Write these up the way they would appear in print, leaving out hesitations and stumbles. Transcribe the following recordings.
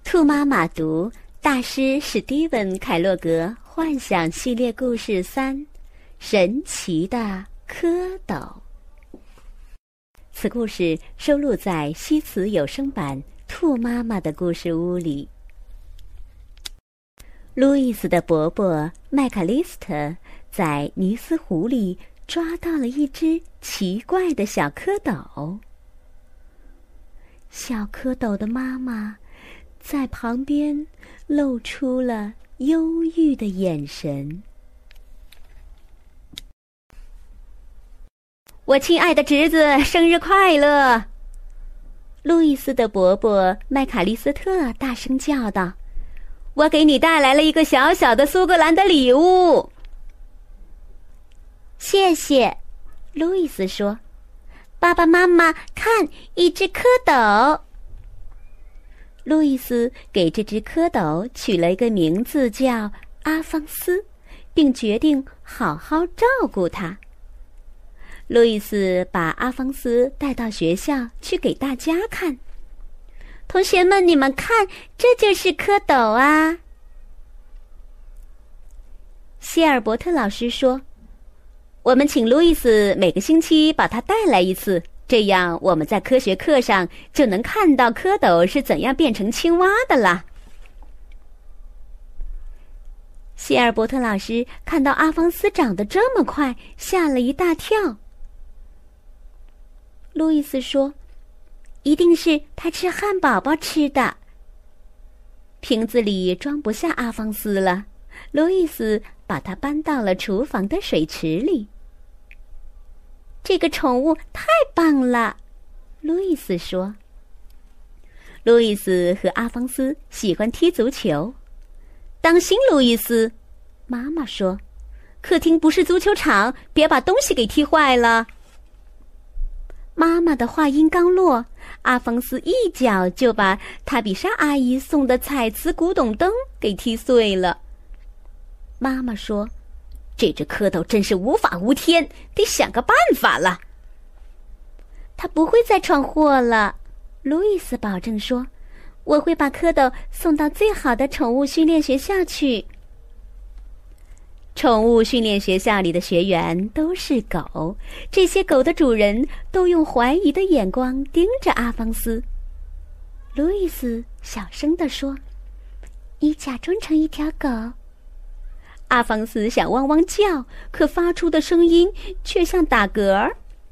兔妈妈读大师史蒂文·凯洛格幻想系列故事3：神奇的蝌蚪。此故事收录在西词有声版《兔妈妈的故事屋》里。路易斯的伯伯麦卡利斯特在尼斯湖里抓到了一只奇怪的小蝌蚪。小蝌蚪的妈妈在旁边露出了忧郁的眼神。我亲爱的侄子，生日快乐！路易斯的伯伯麦卡利斯特大声叫道：我给你带来了一个小小的苏格兰的礼物。谢谢，路易斯说。爸爸妈妈，看，一只蝌蚪。路易斯给这只蝌蚪取了一个名字叫阿方斯，并决定好好照顾它。路易斯把阿方斯带到学校去给大家看。同学们，你们看，这就是蝌蚪啊！希尔伯特老师说，我们请路易斯每个星期把它带来一次，这样我们在科学课上就能看到蝌蚪是怎样变成青蛙的啦。希尔伯特老师看到阿方斯长得这么快，吓了一大跳。路易斯说，一定是他吃汉堡包吃的。瓶子里装不下阿方斯了，路易斯把它搬到了厨房的水池里。这个宠物太棒了，路易斯说。路易斯和阿方斯喜欢踢足球。当心，路易斯，妈妈说，客厅不是足球场，别把东西给踢坏了。妈妈的话音刚落，阿方斯一脚就把塔比莎阿姨送的彩瓷古董灯给踢碎了。妈妈说，这只蝌蚪真是无法无天，得想个办法了。他不会再闯祸了，路易斯保证说，我会把蝌蚪送到最好的宠物训练学校去。宠物训练学校里的学员都是狗，这些狗的主人都用怀疑的眼光盯着阿方斯。路易斯小声地说，你假装成一条狗。阿方斯想汪汪叫，可发出的声音却像打嗝。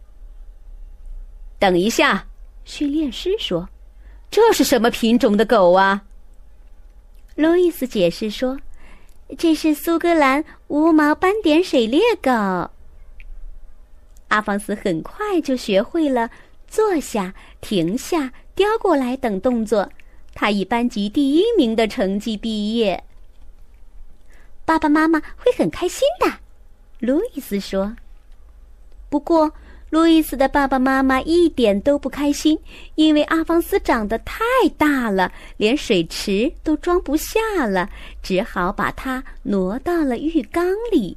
等一下，训练师说，这是什么品种的狗啊？路易斯解释说，这是苏格兰无毛斑点水猎狗。阿方斯很快就学会了坐下、停下、叼过来等动作，他以班级第1名的成绩毕业。爸爸妈妈会很开心的，路易斯说。不过，路易斯的爸爸妈妈一点都不开心，因为阿方斯长得太大了，连水池都装不下了，只好把它挪到了浴缸里。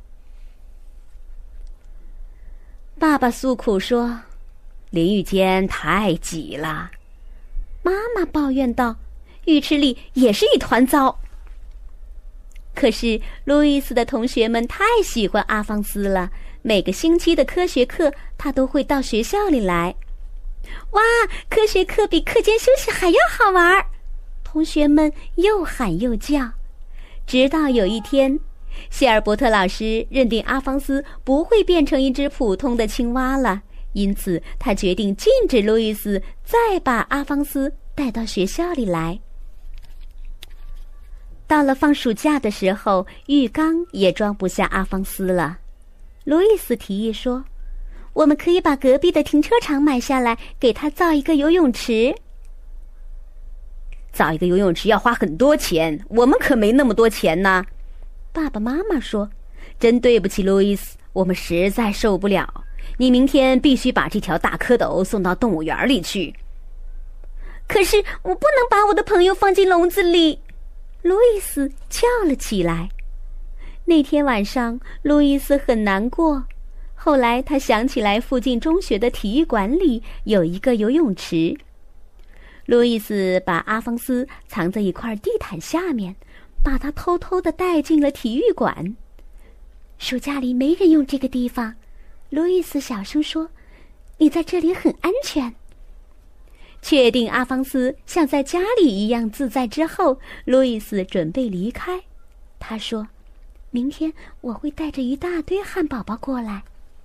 爸爸诉苦说，淋浴间太挤了。妈妈抱怨道，浴池里也是一团糟。可是路易斯的同学们太喜欢阿方斯了，每个星期的科学课他都会到学校里来。哇，科学课比课间休息还要好玩！同学们又喊又叫。直到有一天，谢尔伯特老师认定阿方斯不会变成一只普通的青蛙了，因此他决定禁止路易斯再把阿方斯带到学校里来。到了放暑假的时候，浴缸也装不下阿方斯了。路易斯提议说，我们可以把隔壁的停车场买下来，给他造一个游泳池。造一个游泳池要花很多钱，我们可没那么多钱呢。爸爸妈妈说，真对不起，路易斯，我们实在受不了。你明天必须把这条大蝌蚪送到动物园里去。可是我不能把我的朋友放进笼子里，路易斯叫了起来。那天晚上，路易斯很难过。后来他想起来附近中学的体育馆里有一个游泳池。 路易斯把阿方斯藏在一块地毯下面，把他偷偷地带进了体育馆。暑假里没人用这个地方，路易斯小声说，你在这里很安全。确定阿方斯像在家里一样自在之后，路易斯准备离开。他说，明天我会带着一大堆汉堡包过来。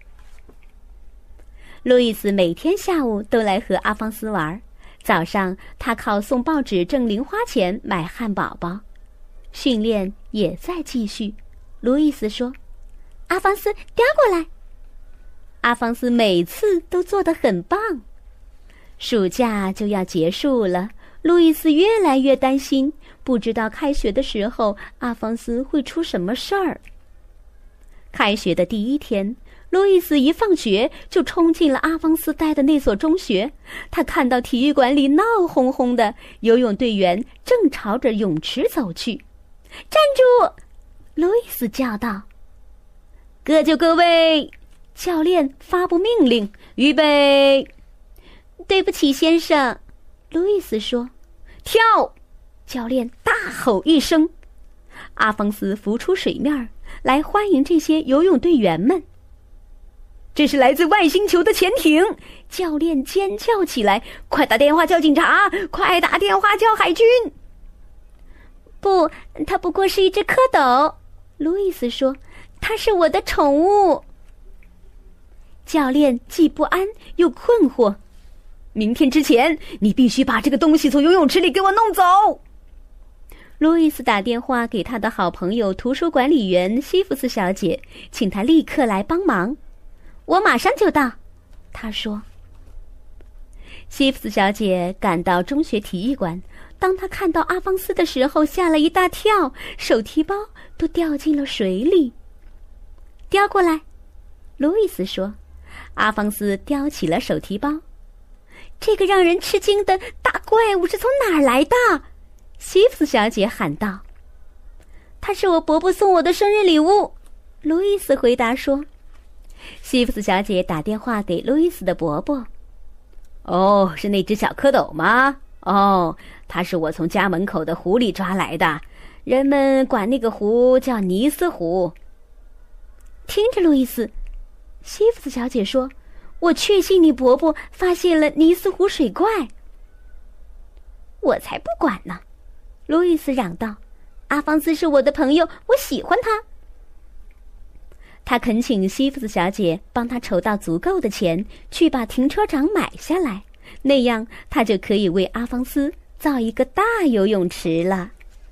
路易斯每天下午都来和阿方斯玩，早上他靠送报纸挣零花钱买汉堡包。训练也在继续。路易斯说，阿方斯叼过来。阿方斯每次都做得很棒。暑假就要结束了，路易斯越来越担心，不知道开学的时候阿方斯会出什么事儿。开学的第一天，路易斯一放学就冲进了阿方斯待的那所中学。他看到体育馆里闹哄哄的，游泳队员正朝着泳池走去。站住！路易斯叫道。各就各位！教练发布命令，预备！对不起，先生，路易斯说。跳！教练大吼一声。阿方斯浮出水面来欢迎这些游泳队员们。这是来自外星球的潜艇！教练尖叫起来，快打电话叫警察，快打电话叫海军！不，它不过是一只蝌蚪，路易斯说，它是我的宠物。教练既不安又困惑，明天之前你必须把这个东西从游泳池里给我弄走。路易斯打电话给他的好朋友图书管理员西弗斯小姐，请她立刻来帮忙。我马上就到，她说。西弗斯小姐赶到中学体育馆，当她看到阿方斯的时候吓了一大跳，手提包都掉进了水里。叼过来，路易斯说。阿方斯叼起了手提包。这个让人吃惊的大怪物是从哪儿来的？西弗斯小姐喊道。它是我伯伯送我的生日礼物，路易斯回答说。西弗斯小姐打电话给路易斯的伯伯。哦，是那只小蝌蚪吗？哦，它是我从家门口的湖里抓来的，人们管那个湖叫尼斯湖。听着，路易斯，西弗斯小姐说，我确信你伯伯发现了尼斯湖水怪。我才不管呢，路易斯嚷道，阿方斯是我的朋友，我喜欢他。他恳请西弗斯小姐帮他筹到足够的钱，去把停车场买下来，那样他就可以为阿方斯造一个大游泳池了。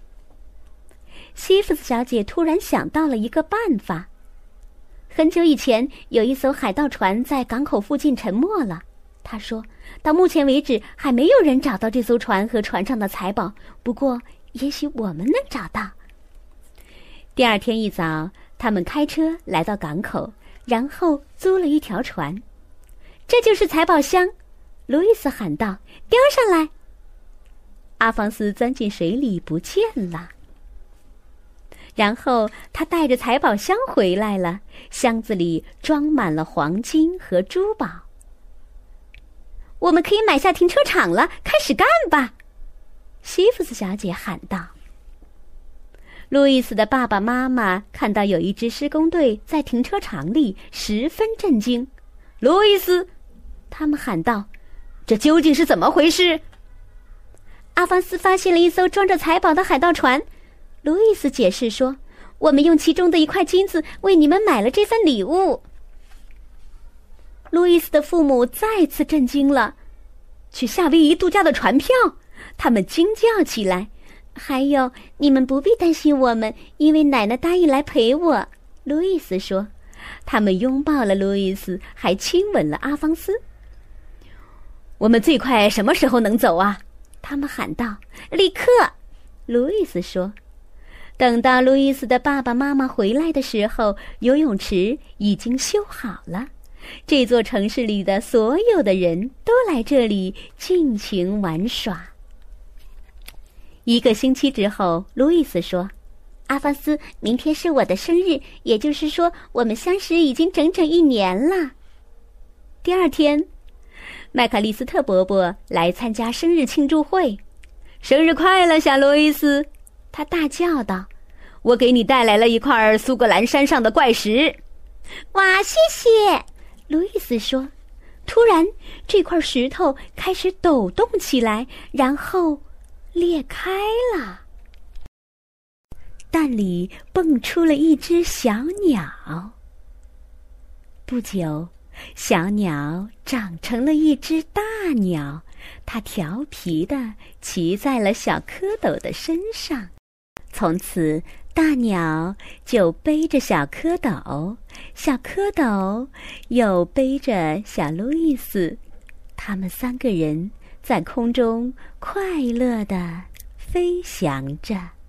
西弗斯小姐突然想到了一个办法。很久以前，有一艘海盗船在港口附近沉没了。她说，到目前为止还没有人找到这艘船和船上的财宝，不过也许我们能找到。第二天一早，他们开车来到港口，然后租了一条船。这就是财宝箱，路易斯喊道，叼上来。阿方斯钻进水里不见了。然后他带着财宝箱回来了，箱子里装满了黄金和珠宝。我们可以买下停车场了，开始干吧！西弗斯小姐喊道。路易斯的爸爸妈妈看到有一支施工队在停车场里，十分震惊。路易斯，他们喊道，这究竟是怎么回事？阿方斯发现了一艘装着财宝的海盗船，路易斯解释说，我们用其中的一块金子为你们买了这份礼物。路易斯的父母再次震惊了。去夏威夷度假的船票，他们惊叫起来。还有，你们不必担心我们，因为奶奶答应来陪我，路易斯说。他们拥抱了路易斯，还亲吻了阿方斯。我们最快什么时候能走啊？他们喊道。立刻，路易斯说。等到路易斯的爸爸妈妈回来的时候，游泳池已经修好了。这座城市里的所有的人都来这里尽情玩耍。1个星期之后，路易斯说，阿方斯，明天是我的生日，也就是说我们相识已经整整1年了。第二天， 麦克利斯特伯伯来参加生日庆祝会。生日快乐，小路易斯！他大叫道：“我给你带来了一块苏格兰山上的怪石。” 哇，谢谢！ 路易斯说。突然，这块石头开始抖动起来，然后裂开了。蛋里蹦出了一只小鸟。不久，小鸟长成了一只大鸟，它调皮地骑在了小蝌蚪的身上。从此，大鸟就背着小蝌蚪，小蝌蚪又背着小路易斯，他们3个人在空中快乐地飞翔着。